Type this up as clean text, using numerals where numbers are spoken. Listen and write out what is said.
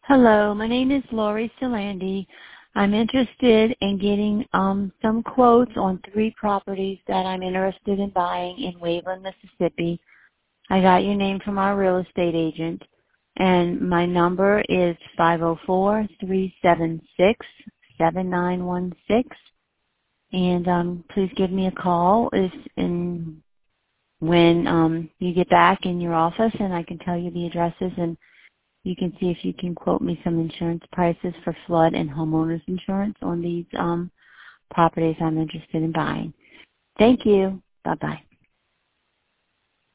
Hello, my name is Lori Solandi. I'm interested in getting some quotes on 3 properties that I'm interested in buying in Waveland, Mississippi. I got your name from our real estate agent, and my number is 504-376-7916. And please give me a call when you get back in your office, and I can tell you the addresses, and you can see if you can quote me some insurance prices for flood and homeowners insurance on these properties I'm interested in buying. Thank you. Bye-bye.